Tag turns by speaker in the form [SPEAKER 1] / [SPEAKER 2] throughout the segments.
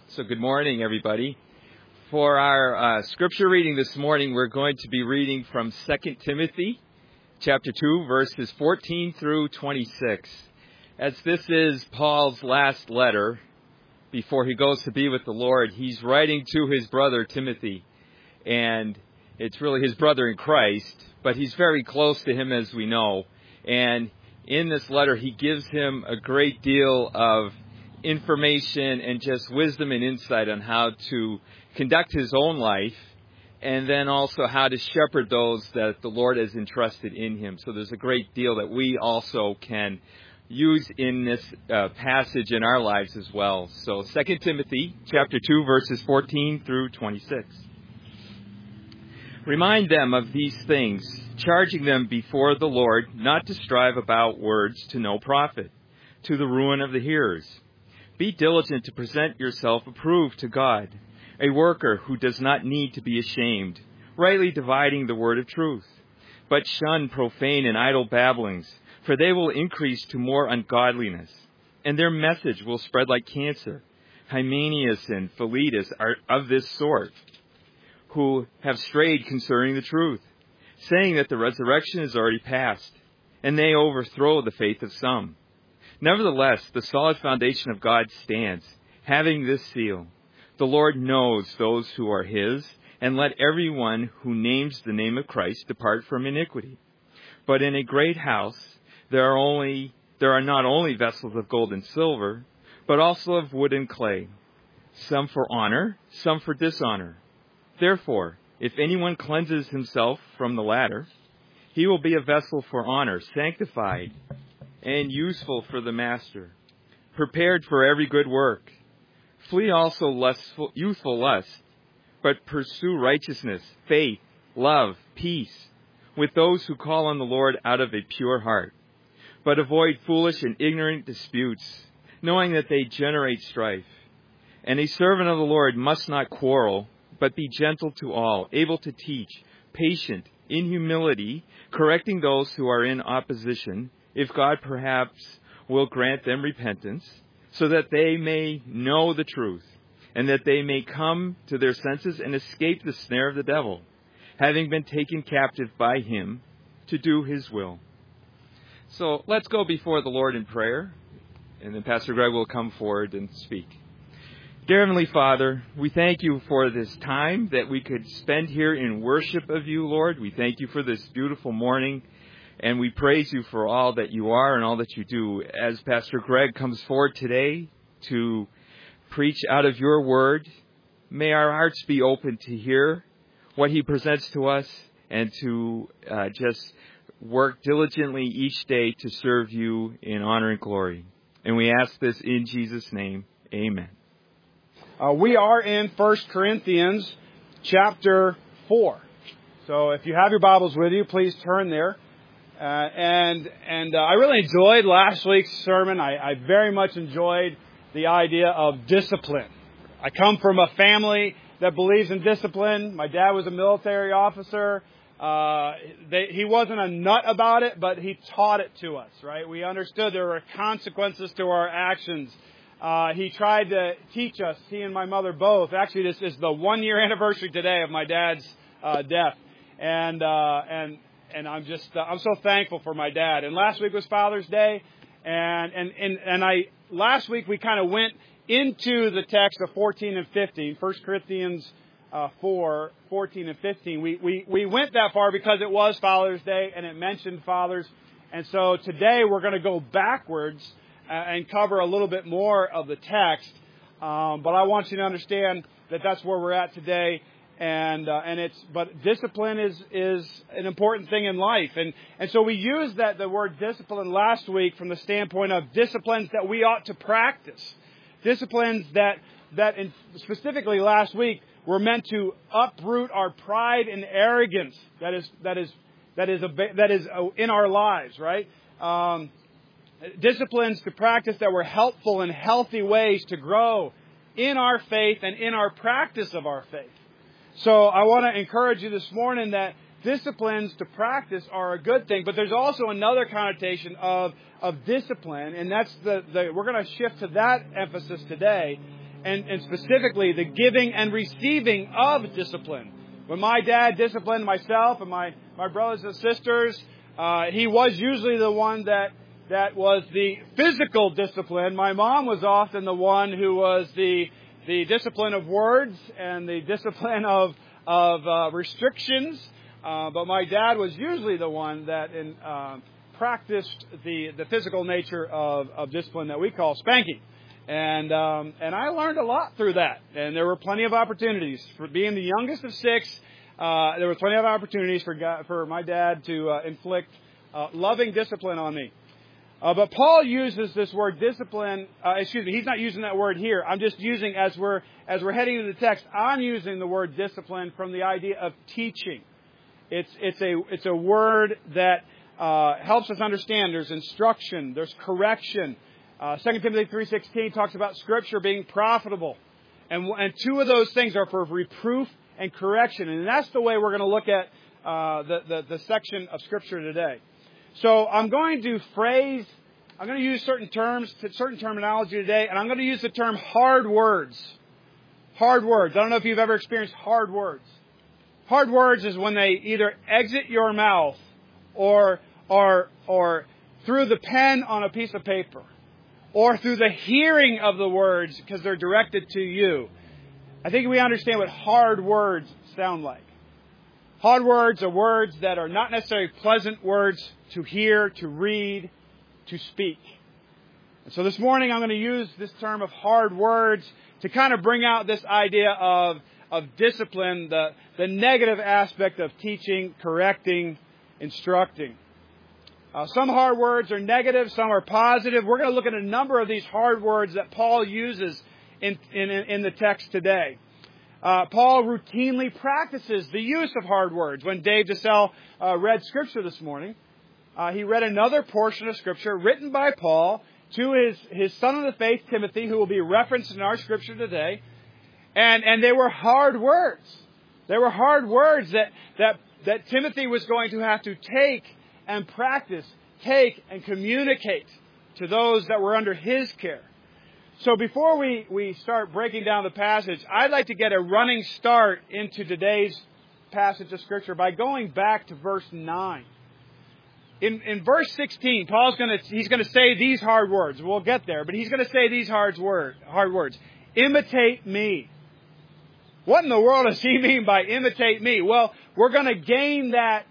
[SPEAKER 1] So good morning, everybody. For our scripture reading this morning, we're going to be reading from 2 Timothy chapter 2, verses 14 through 26. As this is Paul's last letter before he goes to be with the Lord, he's writing to his brother Timothy. And it's really his brother in Christ, but he's very close to him, as we know. And in this letter, he gives him a great deal of information and just wisdom and insight on how to conduct his own life, and then also how to shepherd those that the Lord has entrusted in him. So there's a great deal that we also can use in this passage in our lives as well. So 2 Timothy chapter 2, verses 14 through 26. Remind them of these things, charging them before the Lord not to strive about words to no profit, to the ruin of the hearers. Be diligent to present yourself approved to God, a worker who does not need to be ashamed, rightly dividing the word of truth. But shun profane and idle babblings, for they will increase to more ungodliness, and their message will spread like cancer. Hymenaeus and Philetus are of this sort, who have strayed concerning the truth, saying that the resurrection is already past, and they overthrow the faith of some. Nevertheless, the solid foundation of God stands, having this seal: the Lord knows those who are his, and let everyone who names the name of Christ depart from iniquity. But in a great house there are not only vessels of gold and silver, but also of wood and clay, some for honor, some for dishonor. Therefore, if anyone cleanses himself from the latter, he will be a vessel for honor, sanctified and useful for the master, prepared for every good work. Flee also youthful lust, but pursue righteousness, faith, love, peace, with those who call on the Lord out of a pure heart. But avoid foolish and ignorant disputes, knowing that they generate strife. And a servant of the Lord must not quarrel, but be gentle to all, able to teach, patient, in humility, correcting those who are in opposition, if God perhaps will grant them repentance, so that they may know the truth, and that they may come to their senses and escape the snare of the devil, having been taken captive by him to do his will. So let's go before the Lord in prayer, and then Pastor Greg will come forward and speak. Dear Heavenly Father, we thank you for this time that we could spend here in worship of you, Lord. We thank you for this beautiful morning, and we praise you for all that you are and all that you do. As Pastor Greg comes forward today to preach out of your word, may our hearts be open to hear what he presents to us and to just work diligently each day to serve you in honor and glory. And we ask this in Jesus' name. Amen.
[SPEAKER 2] We are in 1 Corinthians chapter 4. So if you have your Bibles with you, please turn there. And I really enjoyed last week's sermon. I very much enjoyed the idea of discipline. I come from a family that believes in discipline. My dad was a military officer. He wasn't a nut about it, but he taught it to us, right? We understood there were consequences to our actions. He tried to teach us, he and my mother both. Actually, this is the 1-year anniversary today of my dad's death. And I'm so thankful for my dad. And last week was Father's Day. Last week we kind of went into the text of 14 and 15, 1 Corinthians 4, 14 and 15. We went that far because it was Father's Day and it mentioned fathers. And so today we're going to go backwards and cover a little bit more of the text. But I want you to understand that that's where we're at today. But discipline is an important thing in life. And so we used the word discipline last week from the standpoint of disciplines that we ought to practice. Disciplines that specifically last week were meant to uproot our pride and arrogance that is in our lives, right? Disciplines to practice that were helpful and healthy ways to grow in our faith and in our practice of our faith. So I want to encourage you this morning that disciplines to practice are a good thing, but there's also another connotation of discipline, and that's we're going to shift to that emphasis today. and specifically the giving and receiving of discipline. When my dad disciplined myself and my brothers and sisters, he was usually the one that was the physical discipline. My mom was often the one who was the discipline of words and the discipline of restrictions. But my dad was usually the one that practiced the physical nature of discipline that we call spanking. And I learned a lot through that. And there were plenty of opportunities. For being the youngest of 6, there were plenty of opportunities for my dad to inflict loving discipline on me. But Paul uses this word discipline. He's not using that word here. I'm just using, as we're heading into the text, I'm using the word discipline from the idea of teaching. It's a word that helps us understand. There's instruction. There's correction. 2 Timothy 3:16 talks about Scripture being profitable. And 2 of those things are for reproof and correction. And that's the way we're going to look at the section of Scripture today. So I'm going to use certain terminology today, and I'm going to use the term hard words. Hard words. I don't know if you've ever experienced hard words. Hard words is when they either exit your mouth or through the pen on a piece of paper, or through the hearing of the words because they're directed to you. I think we understand what hard words sound like. Hard words are words that are not necessarily pleasant words to hear, to read, to speak. And so this morning I'm going to use this term of hard words to kind of bring out this idea of discipline, the negative aspect of teaching, correcting, instructing. Some hard words are negative, some are positive. We're going to look at a number of these hard words that Paul uses in the text today. Paul routinely practices the use of hard words. When Dave DeSalle read Scripture this morning, he read another portion of Scripture written by Paul to his son of the faith, Timothy, who will be referenced in our Scripture today. And they were hard words. They were hard words that Timothy was going to have to take and practice, take and communicate to those that were under his care. So before we start breaking down the passage, I'd like to get a running start into today's passage of Scripture by going back to verse 9. In verse 16, he's going to say these hard words. We'll get there, but he's going to say these hard words. Imitate me. What in the world does he mean by imitate me? Well, we're going to gain that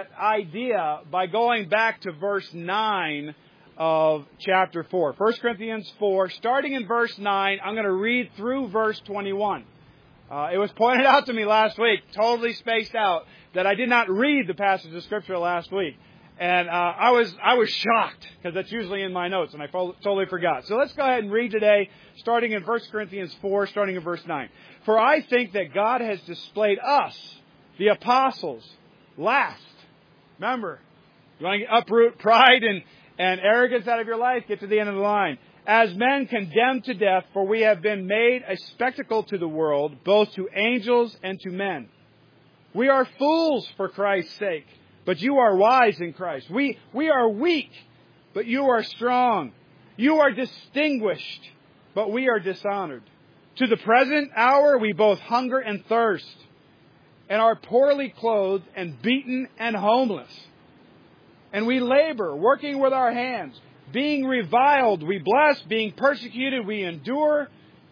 [SPEAKER 2] idea by going back to verse 9 of chapter 4. 1 Corinthians 4, starting in verse 9, I'm going to read through verse 21. It was pointed out to me last week, totally spaced out, that I did not read the passage of Scripture last week. And I was shocked, because that's usually in my notes, and I totally forgot. So let's go ahead and read today, starting in 1 Corinthians 4, starting in verse 9. For I think that God has displayed us, the apostles, last. Remember, you want to uproot pride and arrogance out of your life? Get to the end of the line. As men condemned to death, for we have been made a spectacle to the world, both to angels and to men. We are fools for Christ's sake, but you are wise in Christ. We are weak, but you are strong. You are distinguished, but we are dishonored. To the present hour we both hunger and thirst, and are poorly clothed and beaten and homeless. And we labor, working with our hands. Being reviled, we bless. Being persecuted, we endure.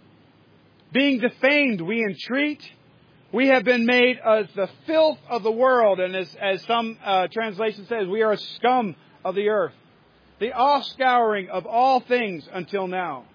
[SPEAKER 2] Being defamed, we entreat. We have been made as the filth of the world. And as some translation says, we are scum of the earth. The offscouring of all things until now.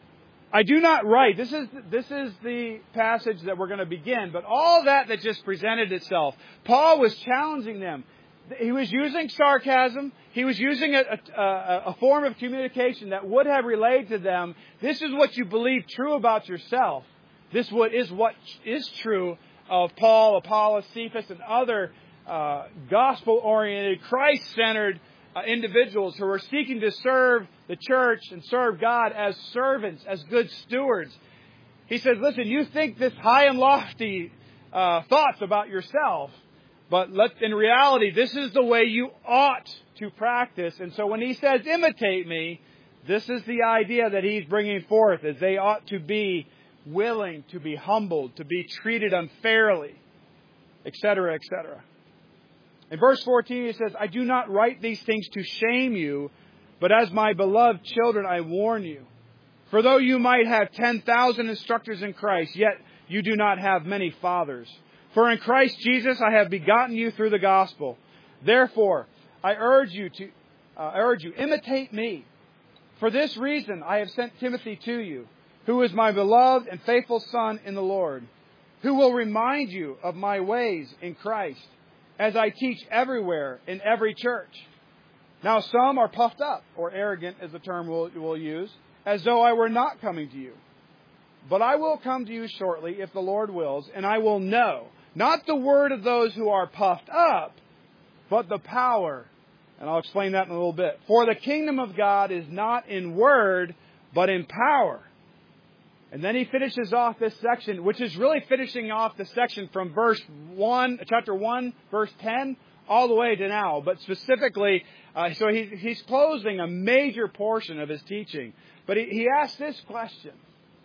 [SPEAKER 2] I do not write. This is the passage that we're going to begin. But all that just presented itself. Paul was challenging them. He was using sarcasm. He was using a form of communication that would have relayed to them, this is what you believe true about yourself. This is what is true of Paul, Apollos, Cephas, and other gospel-oriented, Christ-centered individuals who are seeking to serve the church and serve God as servants, as good stewards. He says, listen, you think this high and lofty thoughts about yourself, but in reality, this is the way you ought to practice. And so when he says, imitate me, this is the idea that he's bringing forth, as they ought to be willing to be humbled, to be treated unfairly, etc., etc. In verse 14 it says, I do not write these things to shame you, but as my beloved children I warn you. For though you might have 10,000 instructors in Christ, yet you do not have many fathers. For in Christ Jesus I have begotten you through the gospel. Therefore, I urge you, imitate me. For this reason I have sent Timothy to you, who is my beloved and faithful son in the Lord, who will remind you of my ways in Christ, as I teach everywhere in every church. Now some are puffed up, or arrogant is the term we'll use, as though I were not coming to you. But I will come to you shortly, if the Lord wills, and I will know, not the word of those who are puffed up, but the power. And I'll explain that in a little bit. For the kingdom of God is not in word, but in power. And then he finishes off this section, which is really finishing off the section from chapter 1, verse 10, all the way to now. But specifically, so he's closing a major portion of his teaching. But he asks this question.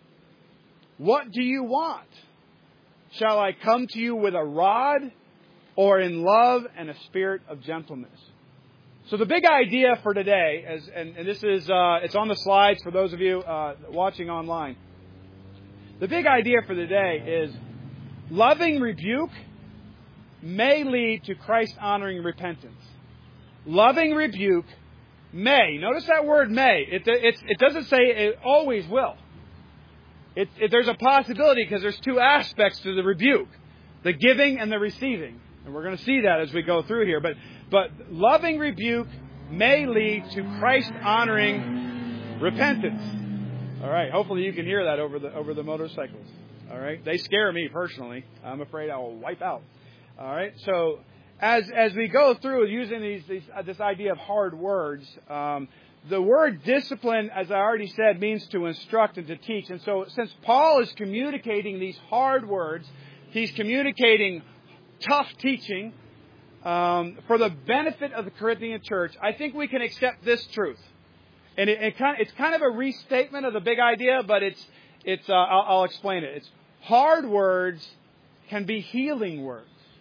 [SPEAKER 2] What do you want? Shall I come to you with a rod, or in love and a spirit of gentleness? So the big idea for today, and this is it's on the slides for those of you watching online. The big idea for today is loving rebuke may lead to Christ-honoring repentance. Loving rebuke may. Notice that word may. It doesn't say it always will. There's a possibility because there's two aspects to the rebuke. The giving and the receiving. And we're going to see that as we go through here. But loving rebuke may lead to Christ-honoring repentance. All right. Hopefully you can hear that over the motorcycles. All right. They scare me personally. I'm afraid I will wipe out. All right. So as we go through using this idea of hard words, the word discipline, as I already said, means to instruct and to teach. And so since Paul is communicating these hard words, he's communicating tough teaching for the benefit of the Corinthian church. I think we can accept this truth. And it's kind of a restatement of the big idea, but I'll explain it. It's hard words can be healing words.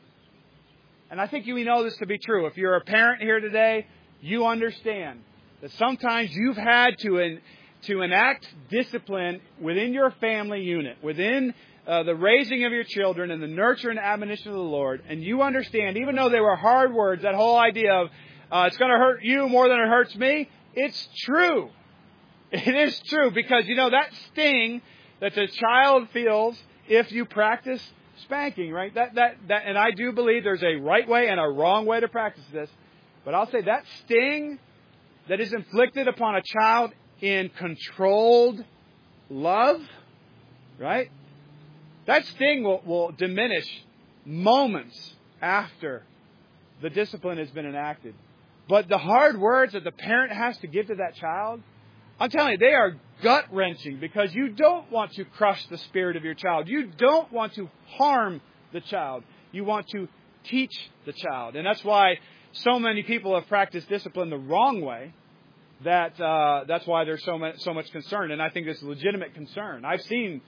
[SPEAKER 2] And I think you know this to be true. If you're a parent here today, you understand that sometimes you've had to enact discipline within your family unit, within the raising of your children and the nurture and admonition of the Lord. And you understand, even though they were hard words, that whole idea of it's going to hurt you more than it hurts me, it's true. It is true because, that sting that the child feels if you practice spanking, right? And I do believe there's a right way and a wrong way to practice this. But I'll say that sting that is inflicted upon a child in controlled love, right? That sting will diminish moments after the discipline has been enacted. But the hard words that the parent has to give to that child, I'm telling you, they are gut-wrenching because you don't want to crush the spirit of your child. You don't want to harm the child. You want to teach the child. And that's why so many people have practiced discipline the wrong way. That's why there's so much concern. And I think it's a legitimate concern. I've seen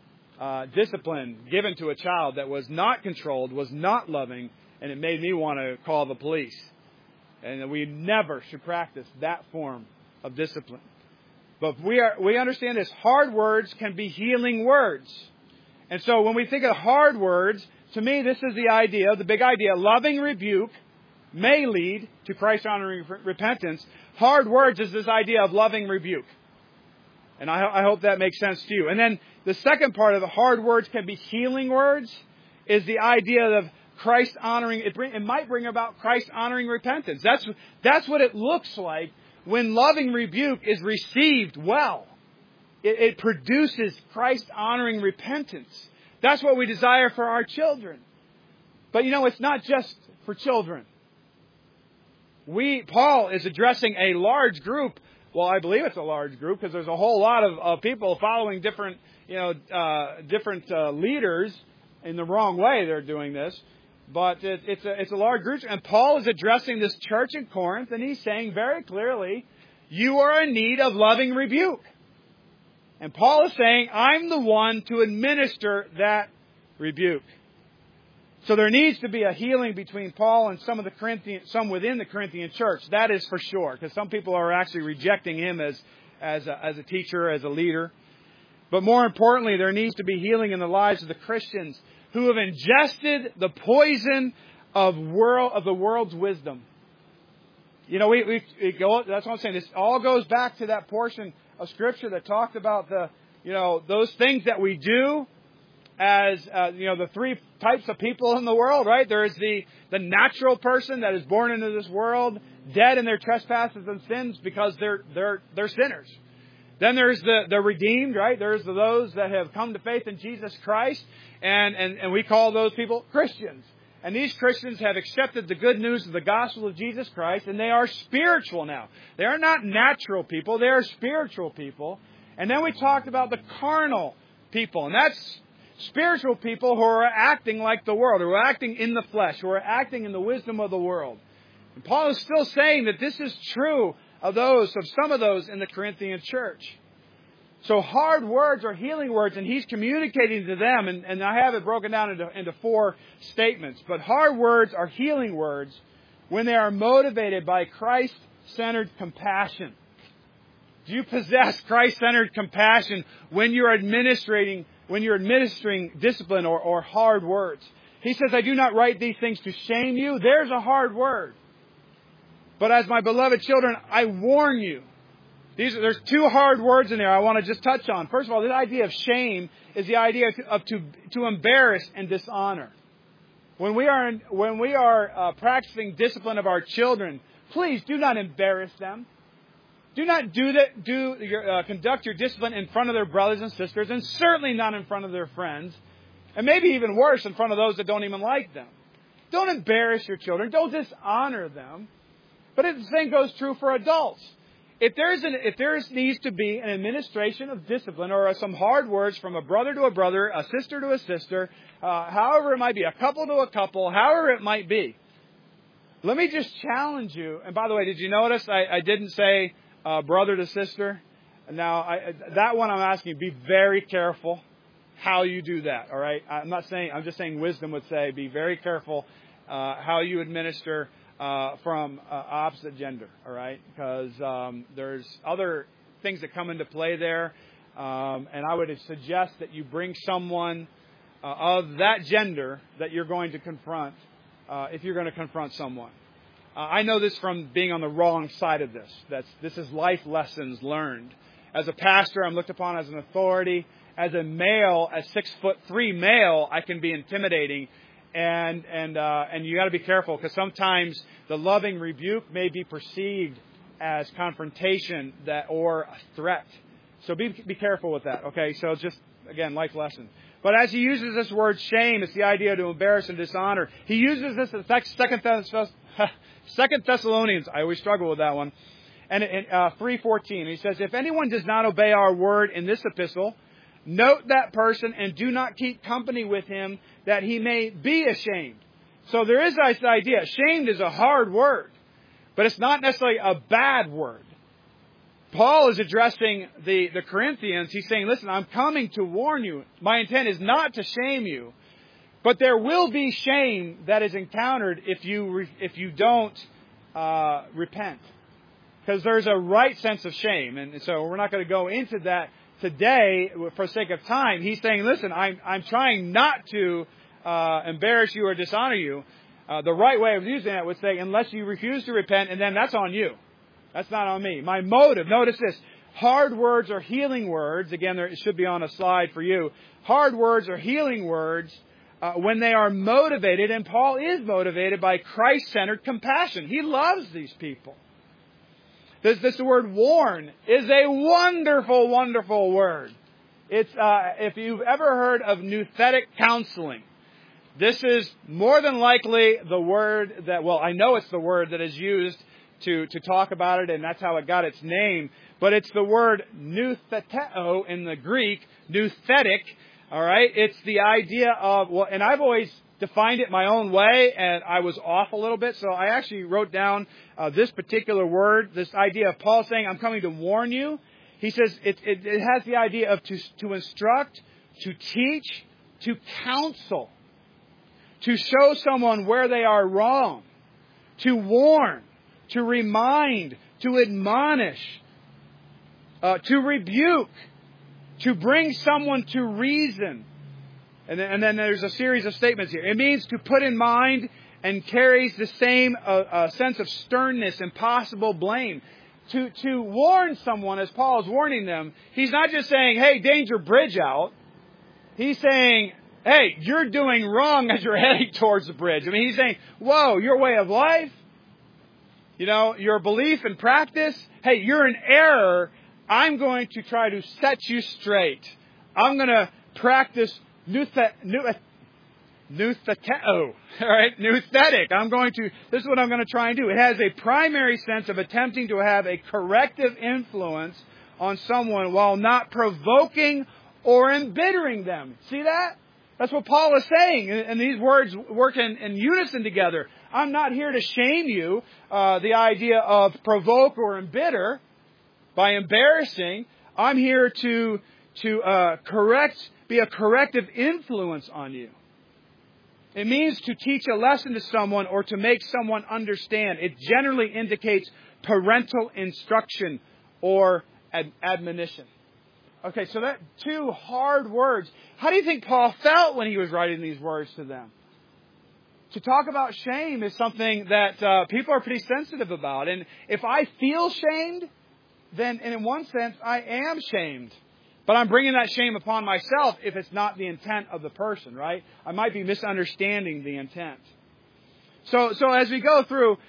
[SPEAKER 2] discipline given to a child that was not controlled, was not loving, and it made me want to call the police. And we never should practice that form of discipline. But we understand this. Hard words can be healing words. And so when we think of hard words, to me this is the idea, the big idea. Loving rebuke may lead to Christ-honoring repentance. Hard words is this idea of loving rebuke. And I hope that makes sense to you. And then the second part of the hard words can be healing words is the idea of Christ-honoring. It might bring about Christ-honoring repentance. That's what it looks like when loving rebuke is received well. It produces Christ-honoring repentance. That's what we desire for our children. But it's not just for children. Paul is addressing a large group. Well, I believe it's a large group because there's a whole lot of people following different leaders in the wrong way. They're doing this. But it's a large group. And Paul is addressing this church in Corinth, and he's saying very clearly, you are in need of loving rebuke. And Paul is saying, I'm the one to administer that rebuke. So there needs to be a healing between Paul and some within the Corinthian church. That is for sure, because some people are actually rejecting him as a teacher, as a leader. But more importantly, there needs to be healing in the lives of the Christians who have ingested the poison of the world's wisdom. You know, we go. That's what I'm saying. This all goes back to that portion of Scripture that talked about those things that we do as the three types of people in the world. Right? There is the natural person that is born into this world, dead in their trespasses and sins because they're sinners. Then there's the redeemed, right? There's those that have come to faith in Jesus Christ, and we call those people Christians. And these Christians have accepted the good news of the gospel of Jesus Christ, and they are spiritual now. They are not natural people, they are spiritual people. And then we talked about the carnal people, and that's spiritual people who are acting like the world, who are acting in the flesh, who are acting in the wisdom of the world. And Paul is still saying that this is true of some of those in the Corinthian church. So hard words are healing words, and he's communicating to them, and I have it broken down into 4 statements. But hard words are healing words when they are motivated by Christ-centered compassion. Do you possess Christ-centered compassion when you're administering discipline or hard words? He says, I do not write these things to shame you. There's a hard word. But as my beloved children, I warn you. There's 2 hard words in there I want to just touch on. First of all, this idea of shame is the idea to embarrass and dishonor. When we are practicing discipline of our children, please do not embarrass them. Do not conduct your discipline in front of their brothers and sisters, and certainly not in front of their friends, and maybe even worse, in front of those that don't even like them. Don't embarrass your children. Don't dishonor them. But the same goes true for adults. If there needs to be an administration of discipline or some hard words from a brother to a brother, a sister to a sister, however it might be, a couple to a couple, however it might be, let me just challenge you. And by the way, did you notice I didn't say brother to sister? Now, that one I'm asking you, be very careful how you do that, all right? I'm just saying wisdom would say be very careful how you administer from opposite gender, all right? Because there's other things that come into play there. And I would suggest that you bring someone of that gender that you're going to confront if you're going to confront someone. I know this from being on the wrong side of this. This is life lessons learned. As a pastor, I'm looked upon as an authority. As a male, a 6'3" male, I can be intimidating. And you got to be careful, because sometimes the loving rebuke may be perceived as confrontation or a threat. So be careful with that. Okay, so just again, life lesson. But as he uses this word shame, it's the idea to embarrass and dishonor. He uses this in 2 Thessalonians. I always struggle with that one. And in 3:14, he says, "If anyone does not obey our word in this epistle, note that person and do not keep company with him, that he may be ashamed." So there is this idea. Shamed is a hard word, but it's not necessarily a bad word. Paul is addressing the Corinthians. He's saying, listen, I'm coming to warn you. My intent is not to shame you, but there will be shame that is encountered if you don't repent. Because there's a right sense of shame. And so we're not going to go into that today for sake of time. He's saying, listen, I'm trying not to embarrass you or dishonor you. The right way of using that would say, unless you refuse to repent, and then that's on you. That's not on me. My motive, notice this, hard words are healing words. Again, it should be on a slide for you. Hard words are healing words when they are motivated, and Paul is motivated by Christ-centered compassion. He loves these people. The word warn is a wonderful, wonderful word. It's if you've ever heard of nouthetic counseling, this is more than likely the word that, well, I know it's the word that is used to talk about it, and that's how it got its name. But it's the word noutheteo in the Greek, nouthetic. All right, it's the idea of, well, and I've always defined it my own way, and I was off a little bit. So I actually wrote down this particular word, this idea of Paul saying, I'm coming to warn you. He says it has the idea of to instruct, to teach, to counsel, to show someone where they are wrong, to warn, to remind, to admonish, to rebuke, to bring someone to reason. And then there's a series of statements here. It means to put in mind and carries the same sense of sternness and possible blame. To warn someone, as Paul is warning them, he's not just saying, hey, danger, bridge out. He's saying, hey, you're doing wrong as you're heading towards the bridge. I mean, he's saying, whoa, your way of life, your belief and practice, hey, you're in error. I'm going to try to set you straight. I'm going to practice nouthetic. This is what I'm going to try and do. It has a primary sense of attempting to have a corrective influence on someone while not provoking or embittering them. See that? That's what Paul is saying. And these words work in unison together. I'm not here to shame you, the idea of provoke or embitter by embarrassing. I'm here to be a corrective influence on you. It means to teach a lesson to someone or to make someone understand. It generally indicates parental instruction or admonition. Okay, so that two hard words. How do you think Paul felt when he was writing these words to them? To talk about shame is something that people are pretty sensitive about. And if I feel shamed, then in one sense I am shamed. But I'm bringing that shame upon myself if it's not the intent of the person, right? I might be misunderstanding the intent. So as we go through,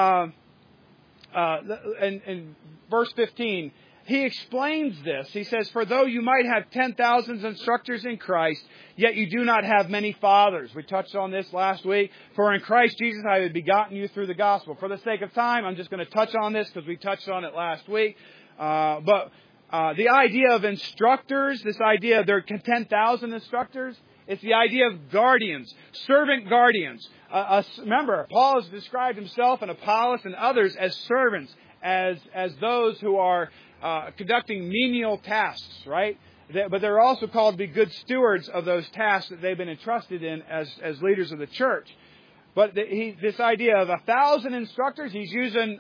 [SPEAKER 2] in verse 15, he explains this. He says, for though you might have 10,000 instructors in Christ, yet you do not have many fathers. We touched on this last week. For in Christ Jesus I have begotten you through the gospel. For the sake of time, I'm just going to touch on this because we touched on it last week. The idea of instructors, this idea there are 10,000 instructors, it's the idea of guardians, servant guardians. Remember, Paul has described himself and Apollos and others as servants, as those who are conducting menial tasks, right? But they're also called to be good stewards of those tasks that they've been entrusted in as leaders of the church. But this idea of 1,000 instructors, he's using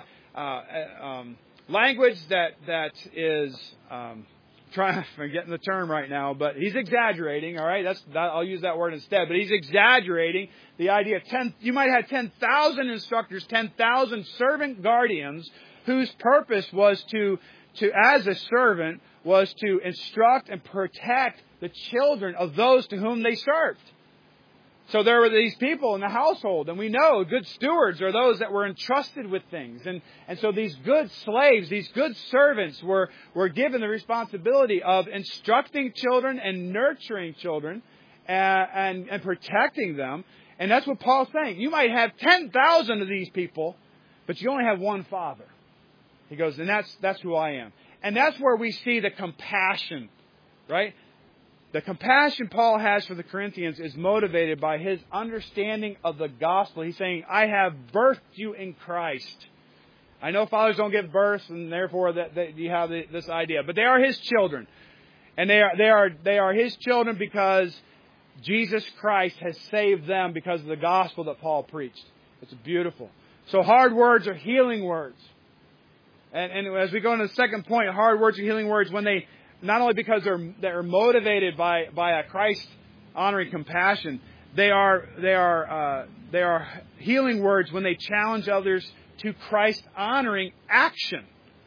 [SPEAKER 2] language that is I'm getting the term right now, but he's exaggerating. All right, I'll use that word instead. But he's exaggerating the idea of you might have 10,000 instructors, 10,000 servant guardians, whose purpose was to as a servant was to instruct and protect the children of those to whom they served. So there were these people in the household, and we know good stewards are those that were entrusted with things. And so these good slaves, these good servants were given the responsibility of instructing children and nurturing children and protecting them. And that's what Paul's saying. You might have 10,000 of these people, but you only have one father. He goes, and that's who I am. And that's where we see the compassion, right? The compassion Paul has for the Corinthians is motivated by his understanding of the gospel. He's saying, I have birthed you in Christ. I know fathers don't give birth, and therefore that you have this idea. But they are his children. And they are his children because Jesus Christ has saved them because of the gospel that Paul preached. It's beautiful. So hard words are healing words. And as we go into the second point, hard words are healing words when they, not only because they're motivated by a Christ-honoring compassion, they are healing words when they challenge others to Christ-honoring action.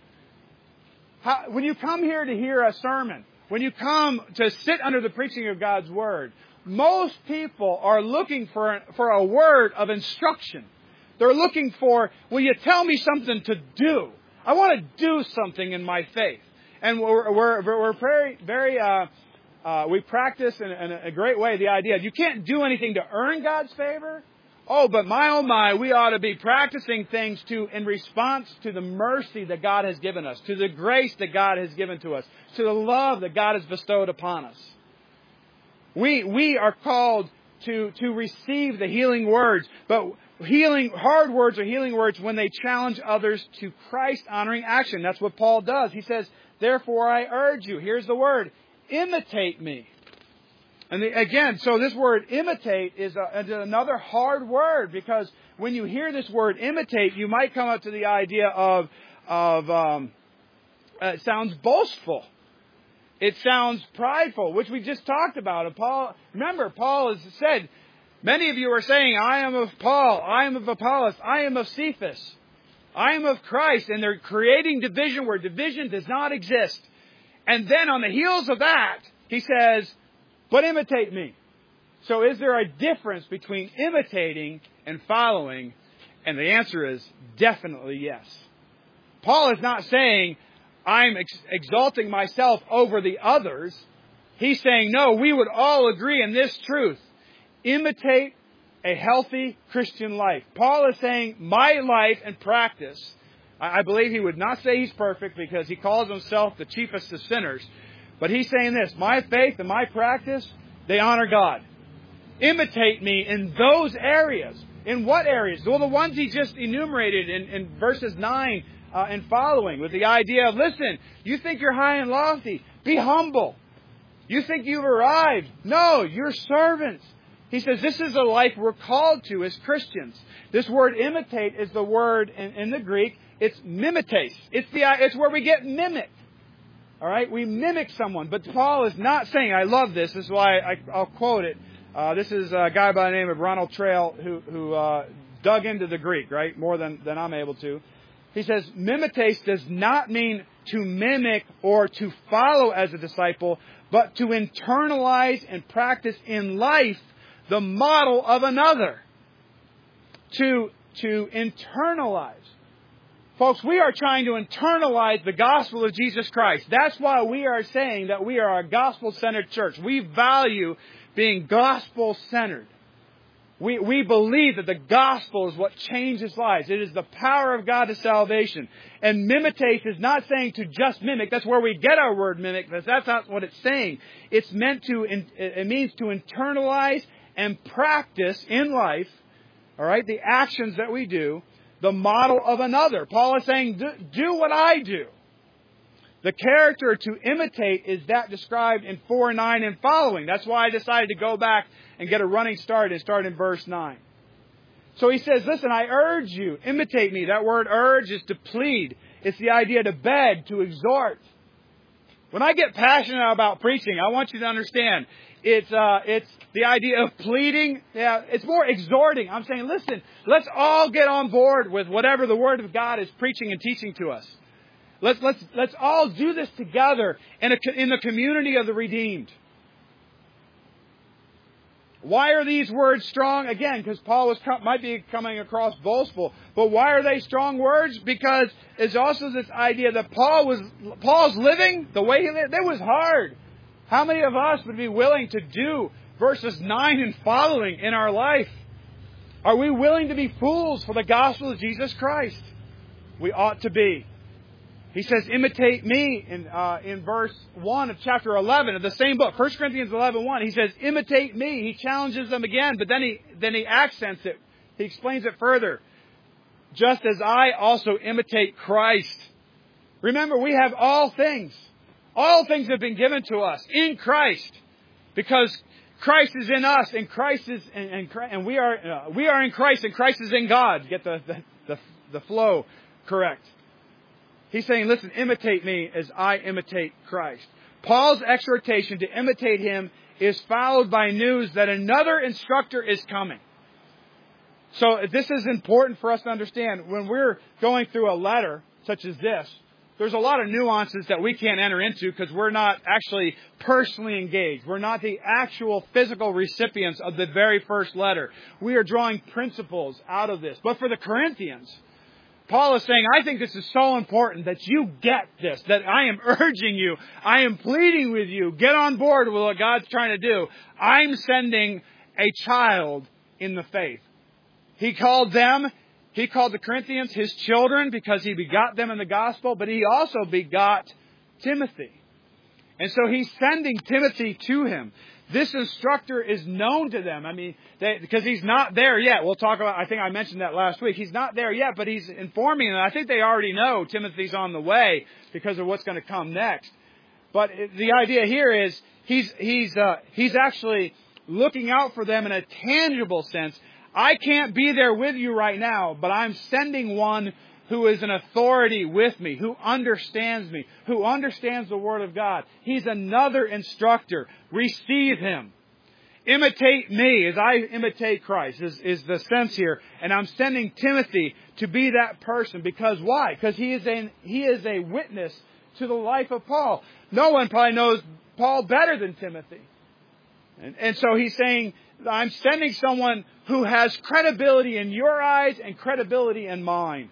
[SPEAKER 2] When you come here to hear a sermon, when you come to sit under the preaching of God's Word, most people are looking for a word of instruction. They're looking for, will you tell me something to do? I want to do something in my faith. And we're very we practice in a great way the idea you can't do anything to earn God's favor. Oh my, we ought to be practicing things in response to the mercy that God has given us, to the grace that God has given to us, to the love that God has bestowed upon us. We are called to receive the healing words, but hard words are healing words when they challenge others to Christ-honoring action. That's what Paul does. He says, Therefore I urge you, here's the word, imitate me. And again, so this word imitate is another hard word, because when you hear this word imitate, you might come up to the idea of it sounds boastful. It sounds prideful, which we just talked about. And Paul has said, many of you are saying, I am of Paul, I am of Apollos, I am of Cephas, I am of Christ. And they're creating division where division does not exist. And then on the heels of that, he says, but imitate me. So is there a difference between imitating and following? And the answer is definitely yes. Paul is not saying, I'm exalting myself over the others. He's saying, no, we would all agree in this truth. Imitate a healthy Christian life. Paul is saying, my life and practice, I believe he would not say he's perfect because he calls himself the chiefest of sinners. But he's saying this, my faith and my practice, they honor God. Imitate me in those areas. In what areas? Well, the ones he just enumerated in verses 9 and following, with the idea of, listen, you think you're high and lofty. Be humble. You think you've arrived. No, you're servants. He says this is a life we're called to as Christians. This word imitate is the word in the Greek. It's mimetes. It's where we get mimicked. All right, we mimic someone. But Paul is not saying, I love this. This is why I'll quote it. This is a guy by the name of Ronald Trail who dug into the Greek, right, more than I'm able to. He says, mimetes does not mean to mimic or to follow as a disciple, but to internalize and practice in life the model of another. To internalize. Folks, we are trying to internalize the gospel of Jesus Christ. That's why we are saying that we are a gospel-centered church. We value being gospel-centered. We believe that the gospel is what changes lives. It is the power of God to salvation. And mimitate is not saying to just mimic. That's where we get our word mimic. That's not what it's saying. It means to internalize and practice in life, all right, the actions that we do, the model of another. Paul is saying, do what I do. The character to imitate is that described in 4:9 and following. That's why I decided to go back and get a running start and start in verse 9. So he says, listen, I urge you, imitate me. That word urge is to plead. It's the idea to beg, to exhort. When I get passionate about preaching, I want you to understand, it's the idea of pleading. Yeah, it's more exhorting. I'm saying, listen, let's all get on board with whatever the Word of God is preaching and teaching to us. Let's all do this together in the community of the redeemed. Why are these words strong? Again, because Paul might be coming across boastful. But why are they strong words? Because it's also this idea that Paul's living the way he lived. It was hard. How many of us would be willing to do verses 9 and following in our life? Are we willing to be fools for the gospel of Jesus Christ? We ought to be. He says, imitate me in verse 1 of chapter 11 of the same book, 1 Corinthians 11:1. He says, imitate me. He challenges them again, but then he accents it. He explains it further. Just as I also imitate Christ. Remember, we have all things. All things have been given to us in Christ, because Christ is in us, and Christ is and we are in Christ, and Christ is in God. Get the flow correct. He's saying, listen, imitate me as I imitate Christ. Paul's exhortation to imitate him is followed by news that another instructor is coming. So this is important for us to understand. When we're going through a letter such as this, there's a lot of nuances that we can't enter into because we're not actually personally engaged. We're not the actual physical recipients of the very first letter. We are drawing principles out of this. But for the Corinthians, Paul is saying, I think this is so important that you get this, that I am urging you, I am pleading with you, get on board with what God's trying to do. I'm sending a child in the faith. He called the Corinthians his children because he begot them in the gospel, but he also begot Timothy. And so he's sending Timothy to him. This instructor is known to them. I mean, because he's not there yet. We'll talk about, I think I mentioned that last week. He's not there yet, but he's informing them. I think they already know Timothy's on the way because of what's going to come next. But the idea here is he's actually looking out for them in a tangible sense. I can't be there with you right now, but I'm sending one who is an authority with me, who understands me, who understands the Word of God. He's another instructor. Receive him. Imitate me as I imitate Christ is the sense here. And I'm sending Timothy to be that person. Because why? Because he is a witness to the life of Paul. No one probably knows Paul better than Timothy. And so he's saying, I'm sending someone who has credibility in your eyes and credibility in mine.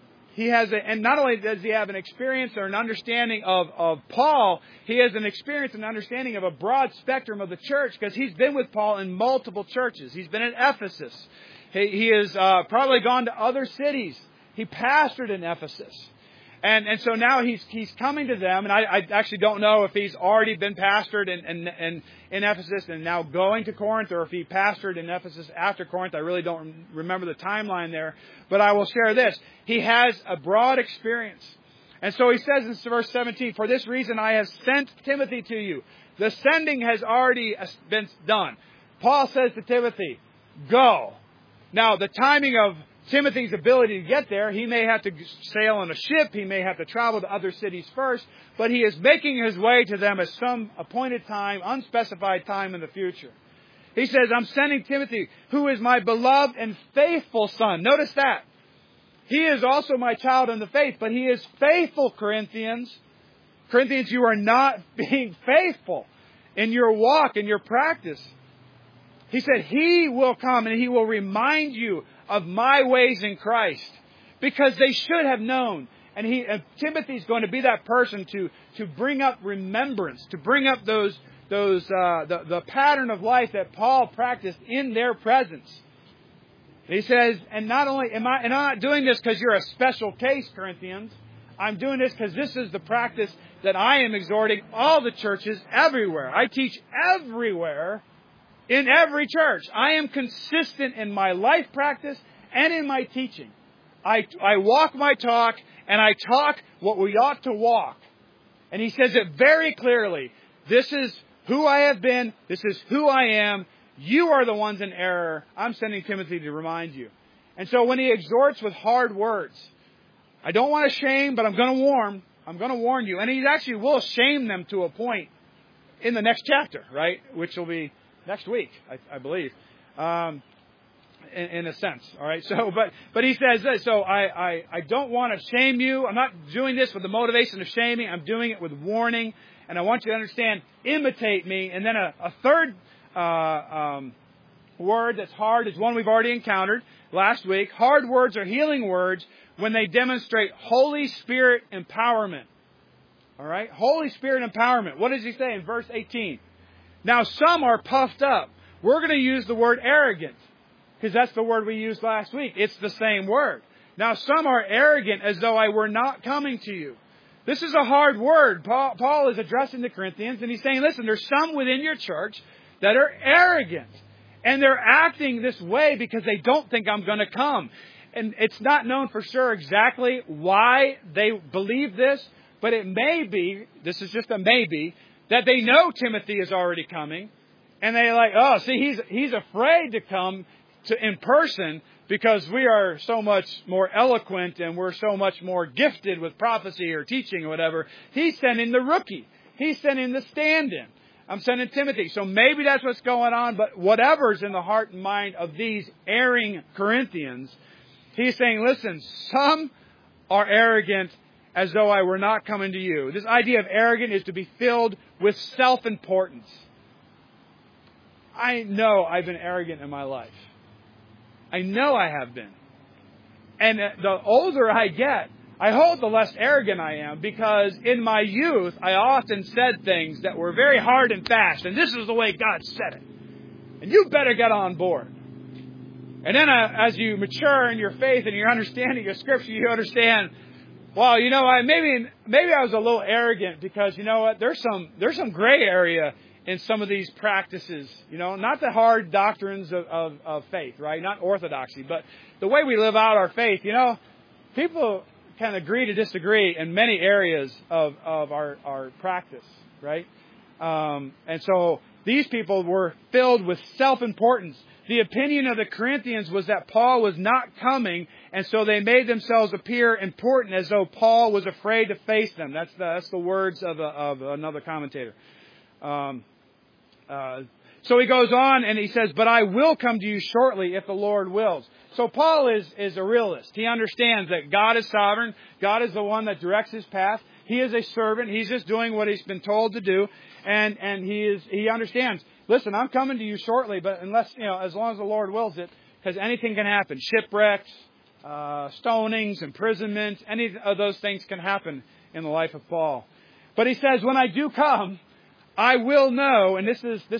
[SPEAKER 2] And not only does he have an experience or an understanding of Paul, he has an experience and understanding of a broad spectrum of the church because he's been with Paul in multiple churches. He's been in Ephesus. He has probably gone to other cities. He pastored in Ephesus. And so now he's coming to them, and I actually don't know if he's already been pastored in Ephesus and now going to Corinth, or if he pastored in Ephesus after Corinth. I really don't remember the timeline there, but I will share this. He has a broad experience. And so he says in verse 17, for this reason I have sent Timothy to you. The sending has already been done. Paul says to Timothy, go. Now, the timing of Timothy's ability to get there, he may have to sail on a ship, he may have to travel to other cities first, but he is making his way to them at some appointed time, unspecified time in the future. He says, I'm sending Timothy, who is my beloved and faithful son. Notice that. He is also my child in the faith, but he is faithful, Corinthians. Corinthians, you are not being faithful in your walk, in your practice. He said, he will come and he will remind you of my ways in Christ, because they should have known. And Timothy's going to be that person to bring up remembrance, to bring up the pattern of life that Paul practiced in their presence. He says, and not only I'm not doing this because you're a special case, Corinthians. I'm doing this because this is the practice that I am exhorting all the churches everywhere. I teach everywhere. In every church, I am consistent in my life practice and in my teaching. I walk my talk, and I talk what we ought to walk. And he says it very clearly. This is who I have been. This is who I am. You are the ones in error. I'm sending Timothy to remind you. And so when he exhorts with hard words, I don't want to shame, but I'm going to warn. I'm going to warn you. And he actually will shame them to a point in the next chapter, right? Which will be next week, I believe, in a sense. All right. So, but he says this. So I don't want to shame you. I'm not doing this with the motivation of shaming. I'm doing it with warning. And I want you to understand, imitate me. And then a third word that's hard is one we've already encountered last week. Hard words are healing words when they demonstrate Holy Spirit empowerment. All right. Holy Spirit empowerment. What does he say in verse 18? Now, some are puffed up. We're going to use the word arrogant, because that's the word we used last week. It's the same word. Now, some are arrogant as though I were not coming to you. This is a hard word. Paul is addressing the Corinthians, and he's saying, listen, there's some within your church that are arrogant. And they're acting this way because they don't think I'm going to come. And it's not known for sure exactly why they believe this, but it may be, this is just a maybe, that they know Timothy is already coming, and they're like, oh, see, he's afraid to come in person because we are so much more eloquent and we're so much more gifted with prophecy or teaching or whatever. He's sending the rookie. He's sending the stand-in. I'm sending Timothy. So maybe that's what's going on, but whatever's in the heart and mind of these erring Corinthians, he's saying, listen, some are arrogant as though I were not coming to you. This idea of arrogant is to be filled with self-importance. I know I've been arrogant in my life. I know I have been. And the older I get, I hope the less arrogant I am, because in my youth, I often said things that were very hard and fast, and this is the way God said it. And you better get on board. And then as you mature in your faith and your understanding of Scripture, you understand, well, maybe I was a little arrogant because, you know what, there's some gray area in some of these practices. Not the hard doctrines of faith, right? Not orthodoxy, but the way we live out our faith. People can agree to disagree in many areas of our practice, right? And so these people were filled with self-importance. The opinion of the Corinthians was that Paul was not coming, and so they made themselves appear important as though Paul was afraid to face them. That's the words of another commentator. So he goes on and he says, "But I will come to you shortly if the Lord wills." So Paul is a realist. He understands that God is sovereign. God is the one that directs his path. He is a servant. He's just doing what he's been told to do. And he understands, listen, I'm coming to you shortly, but as long as the Lord wills it, because anything can happen. Shipwrecks, stonings, imprisonment, any of those things can happen in the life of Paul. But he says, when I do come, I will know, and this is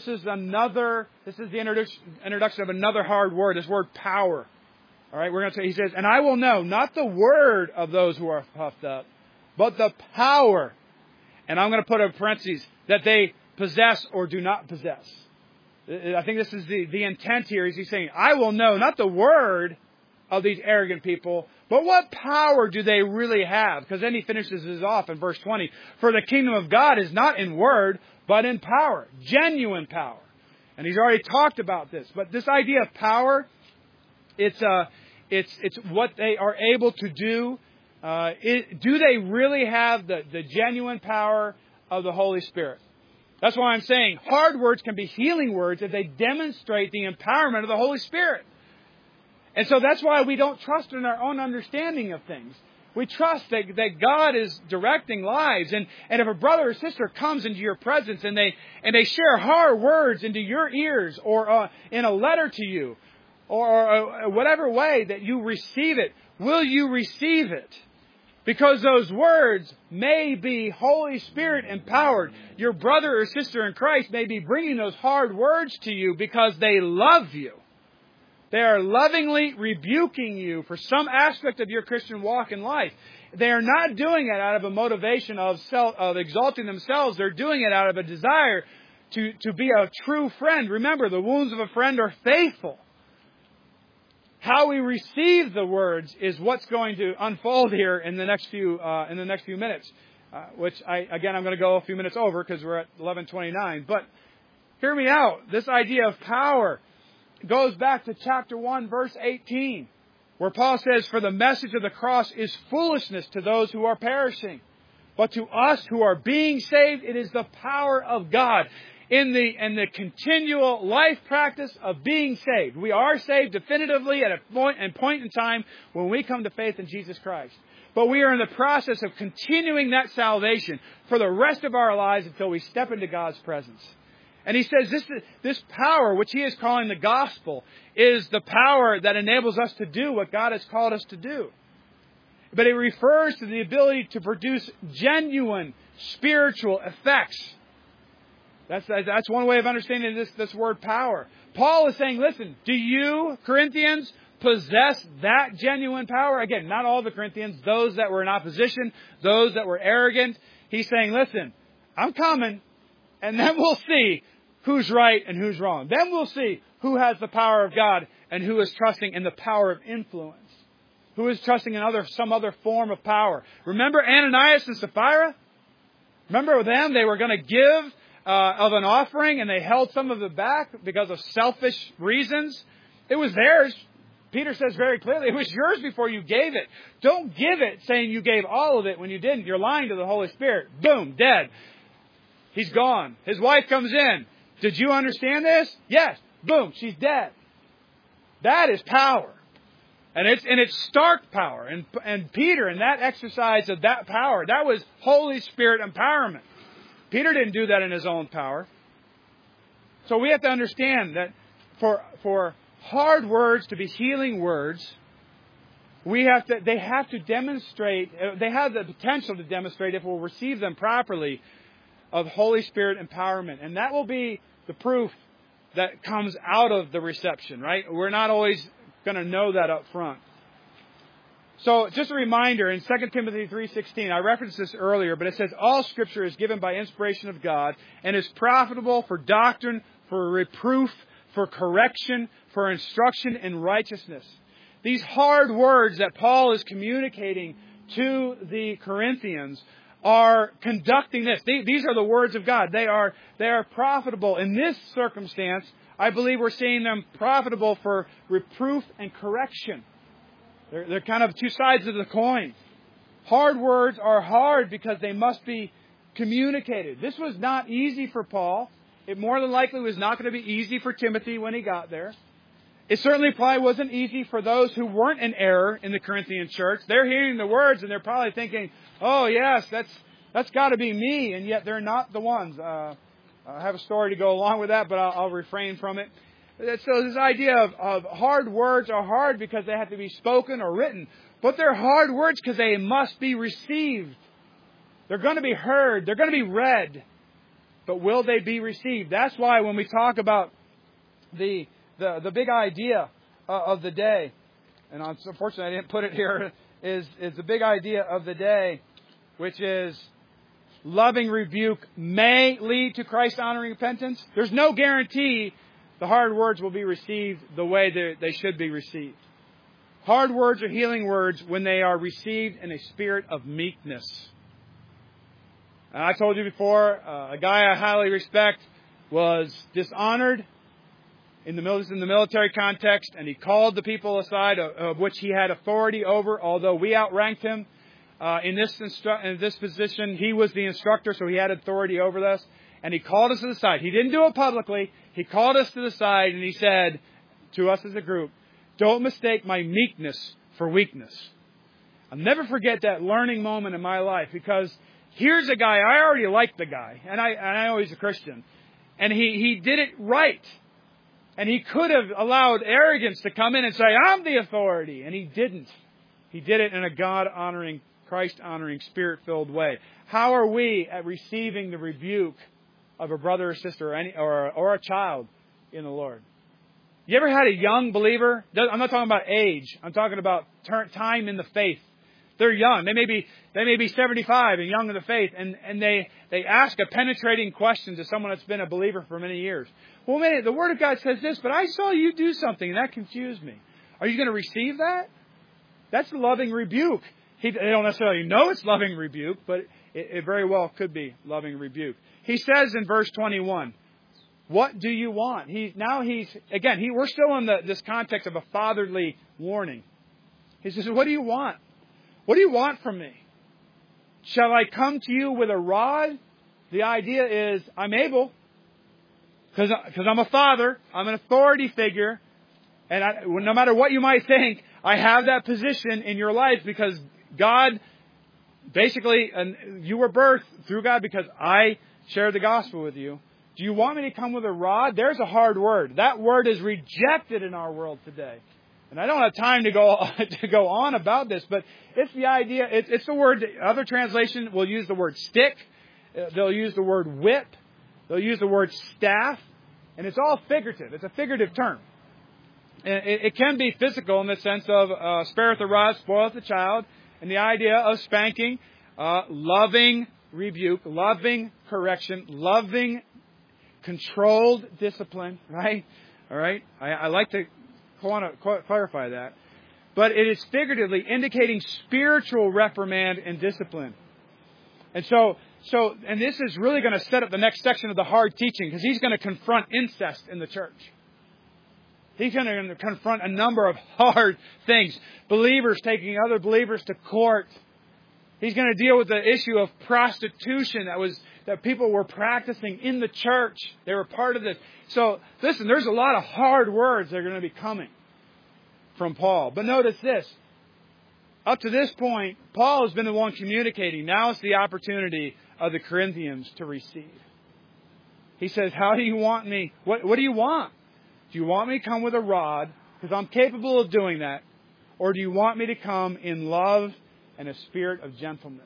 [SPEAKER 2] the introduction of another hard word, this word power. All right, we're going to say, he says, and I will know, not the word of those who are puffed up, but the power. And I'm going to put a parentheses, that they possess or do not possess. I think this is the intent here. He's saying, I will know, not the word of these arrogant people, but what power do they really have? Because then he finishes this off in verse 20. For the kingdom of God is not in word, but in power. Genuine power. And he's already talked about this. But this idea of power, it's what they are able to do. Do they really have the genuine power of the Holy Spirit? That's why I'm saying hard words can be healing words if they demonstrate the empowerment of the Holy Spirit. And so that's why we don't trust in our own understanding of things. We trust that God is directing lives. And if a brother or sister comes into your presence and they share hard words into your ears or in a letter to you or whatever way that you receive it, will you receive it? Because those words may be Holy Spirit empowered. Your brother or sister in Christ may be bringing those hard words to you because they love you. They are lovingly rebuking you for some aspect of your Christian walk in life. They are not doing it out of a motivation of exalting themselves. They're doing it out of a desire to be a true friend. Remember, the wounds of a friend are faithful. How we receive the words is what's going to unfold here in the next few minutes. Which I'm going to go a few minutes over because we're at 11:29. But hear me out. This idea of power goes back to chapter 1, verse 18, where Paul says, "For the message of the cross is foolishness to those who are perishing, but to us who are being saved, it is the power of God." In the continual life practice of being saved, we are saved definitively at a point in time when we come to faith in Jesus Christ. But we are in the process of continuing that salvation for the rest of our lives until we step into God's presence. And he says this power, which he is calling the gospel, is the power that enables us to do what God has called us to do. But it refers to the ability to produce genuine spiritual effects. That's one way of understanding this word power. Paul is saying, listen, do you, Corinthians, possess that genuine power? Again, not all the Corinthians, those that were in opposition, those that were arrogant. He's saying, listen, I'm coming, and then we'll see who's right and who's wrong. Then we'll see who has the power of God and who is trusting in the power of influence. Who is trusting in some other form of power. Remember Ananias and Sapphira? Remember them? They were going to give of an offering, and they held some of it back because of selfish reasons. It was theirs. Peter says very clearly, it was yours before you gave it. Don't give it saying you gave all of it when you didn't. You're lying to the Holy Spirit. Boom, dead. He's gone. His wife comes in. Did you understand this? Yes. Boom, she's dead. That is power. And it's stark power. And Peter, in that exercise of that power, that was Holy Spirit empowerment. Peter didn't do that in his own power. So we have to understand that for hard words to be healing words, they have to demonstrate, they have the potential to demonstrate, if we'll receive them properly, of Holy Spirit empowerment. And that will be the proof that comes out of the reception, right? We're not always going to know that up front. So just a reminder, in 2 Timothy 3:16, I referenced this earlier, but it says, all Scripture is given by inspiration of God and is profitable for doctrine, for reproof, for correction, for instruction in righteousness. These hard words that Paul is communicating to the Corinthians are conducting this. These are the words of God. They are profitable. In this circumstance, I believe we're seeing them profitable for reproof and correction. They're kind of two sides of the coin. Hard words are hard because they must be communicated. This was not easy for Paul. It more than likely was not going to be easy for Timothy when he got there. It certainly probably wasn't easy for those who weren't in error in the Corinthian church. They're hearing the words and they're probably thinking, oh yes, that's got to be me, and yet they're not the ones. I have a story to go along with that, but I'll refrain from it. So this idea of hard words are hard because they have to be spoken or written. But they're hard words because they must be received. They're going to be heard. They're going to be read. But will they be received? That's why when we talk about the big idea of the day, and unfortunately I didn't put it here, is the big idea of the day, which is loving rebuke may lead to Christ-honoring repentance. There's no guarantee the hard words will be received the way they should be received. Hard words are healing words when they are received in a spirit of meekness. And I told you before, a guy I highly respect was dishonored in the military context, and he called the people aside of which he had authority over, although we outranked him. In this position, he was the instructor, so he had authority over us. And he called us to the side. He didn't do it publicly. He called us to the side and he said to us as a group, don't mistake my meekness for weakness. I'll never forget that learning moment in my life, because here's a guy, I already liked the guy, and I know he's a Christian. And he did it right. And he could have allowed arrogance to come in and say, I'm the authority. And he didn't. He did it in a God-honoring, Christ-honoring, Spirit-filled way. How are we at receiving the rebuke of a brother or sister or a child in the Lord? You ever had a young believer? I'm not talking about age. I'm talking about time in the faith. They're young. They may be 75 and young in the faith, and they ask a penetrating question to someone that's been a believer for many years. Well, man, the Word of God says this, but I saw you do something, and that confused me. Are you going to receive that? That's loving rebuke. They don't necessarily know it's loving rebuke, but it very well could be loving rebuke. He says in verse 21, what do you want? We're still in this context of a fatherly warning. He says, what do you want? What do you want from me? Shall I come to you with a rod? The idea is, I'm able, because I'm a father, I'm an authority figure, and no matter what you might think, I have that position in your life because God, basically, you were birthed through God because I shared the gospel with you. Do you want me to come with a rod? There's a hard word. That word is rejected in our world today. And I don't have time to go on about this, but it's the idea, it's the word, other translation will use the word stick, they'll use the word whip, they'll use the word staff, and it's all figurative. It's a figurative term. And it can be physical in the sense of spareth the rod, spoileth the child, and the idea of spanking, loving rebuke, loving correction, loving controlled discipline, right? All right? I like to want to clarify that. But it is figuratively indicating spiritual reprimand and discipline. And and this is really going to set up the next section of the hard teaching, because he's going to confront incest in the church. He's going to confront a number of hard things. Believers taking other believers to court. He's going to deal with the issue of prostitution that people were practicing in the church. They were part of this. So, listen, there's a lot of hard words that are going to be coming from Paul. But notice this. Up to this point, Paul has been the one communicating. Now it's the opportunity of the Corinthians to receive. He says, how do you want me? What do you want? Do you want me to come with a rod, because I'm capable of doing that? Or do you want me to come in love and a spirit of gentleness?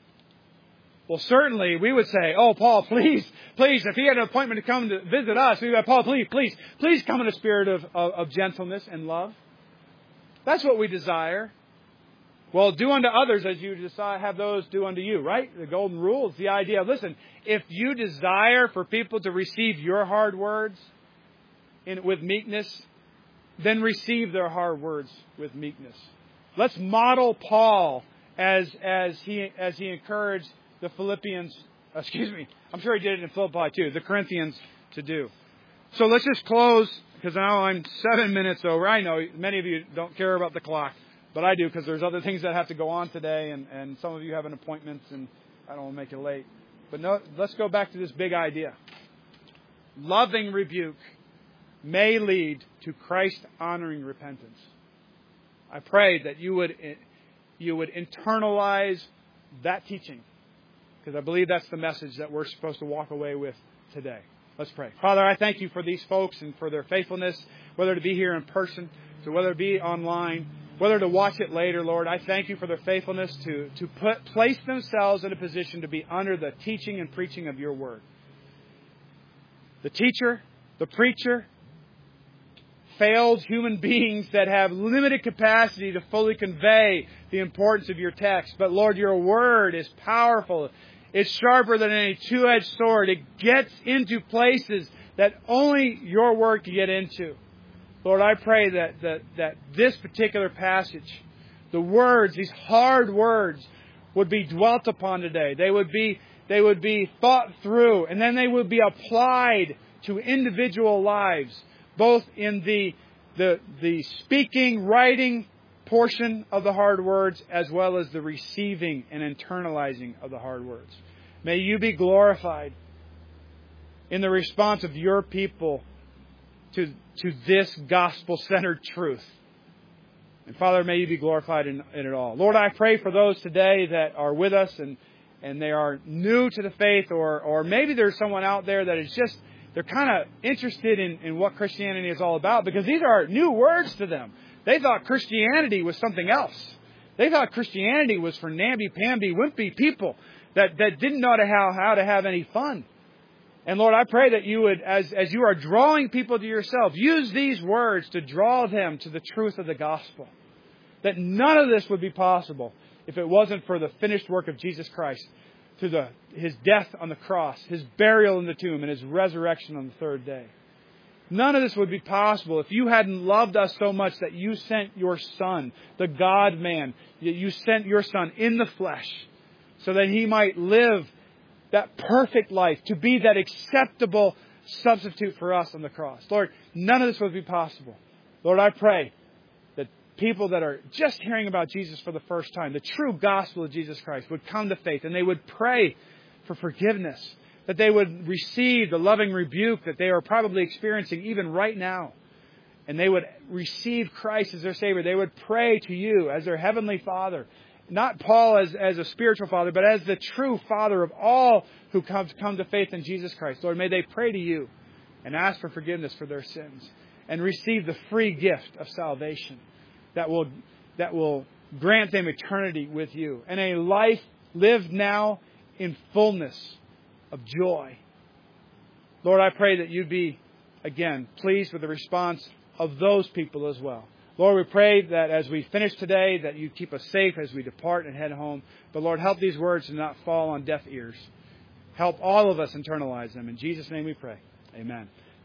[SPEAKER 2] Well, certainly we would say, oh, Paul, please, if he had an appointment to come to visit us, we would say, Paul, please come in a spirit of gentleness and love. That's what we desire. Well, do unto others as you decide have those do unto you, right? The golden rule is the idea of, listen, if you desire for people to receive your hard words with meekness, then receive their hard words with meekness. Let's model Paul as he encouraged the Philippians, I'm sure he did it in Philippi too, the Corinthians to do. So let's just close, because now I'm 7 minutes over. I know many of you don't care about the clock, but I do, because there's other things that have to go on today, and some of you have an appointment, and I don't want to make it late. But no, let's go back to this big idea. Loving rebuke may lead to Christ-honoring repentance. I pray that you would internalize that teaching, because I believe that's the message that we're supposed to walk away with today. Let's pray. Father, I thank you for these folks and for their faithfulness, whether to be here in person, so whether it be online, whether to watch it later, Lord. I thank you for their faithfulness to place themselves in a position to be under the teaching and preaching of your word. The teacher, the preacher, failed human beings that have limited capacity to fully convey the importance of your text. But Lord, your word is powerful. It's sharper than any two-edged sword. It gets into places that only your word can get into. Lord, I pray that this particular passage, the words, these hard words, would be dwelt upon today. They would be thought through, and then they would be applied to individual lives, both in the speaking, writing portion of the hard words, as well as the receiving and internalizing of the hard words. May you be glorified in the response of your people to this gospel-centered truth. And Father, may you be glorified in it all. Lord, I pray for those today that are with us and they are new to the faith, or maybe there's someone out there that is just, they're kind of interested in what Christianity is all about, because these are new words to them. They thought Christianity was something else. They thought Christianity was for namby-pamby, wimpy people that didn't know how to have any fun. And Lord, I pray that you would, as you are drawing people to yourself, use these words to draw them to the truth of the gospel. That none of this would be possible if it wasn't for the finished work of Jesus Christ, through His death on the cross, His burial in the tomb, and His resurrection on the third day. None of this would be possible if you hadn't loved us so much that you sent your Son, the God-man. You sent your Son in the flesh so that He might live that perfect life, to be that acceptable substitute for us on the cross. Lord, none of this would be possible. Lord, I pray that people that are just hearing about Jesus for the first time, the true gospel of Jesus Christ, would come to faith, and they would pray for forgiveness, that they would receive the loving rebuke that they are probably experiencing even right now. And they would receive Christ as their Savior. They would pray to you as their Heavenly Father. Not Paul as a spiritual father, but as the true Father of all who come to faith in Jesus Christ. Lord, may they pray to you and ask for forgiveness for their sins and receive the free gift of salvation that will grant them eternity with you and a life lived now in fullness of joy. Lord, I pray that you'd be, again, pleased with the response of those people as well. Lord, we pray that as we finish today, that you keep us safe as we depart and head home. But Lord, help these words to not fall on deaf ears. Help all of us internalize them. In Jesus' name we pray. Amen.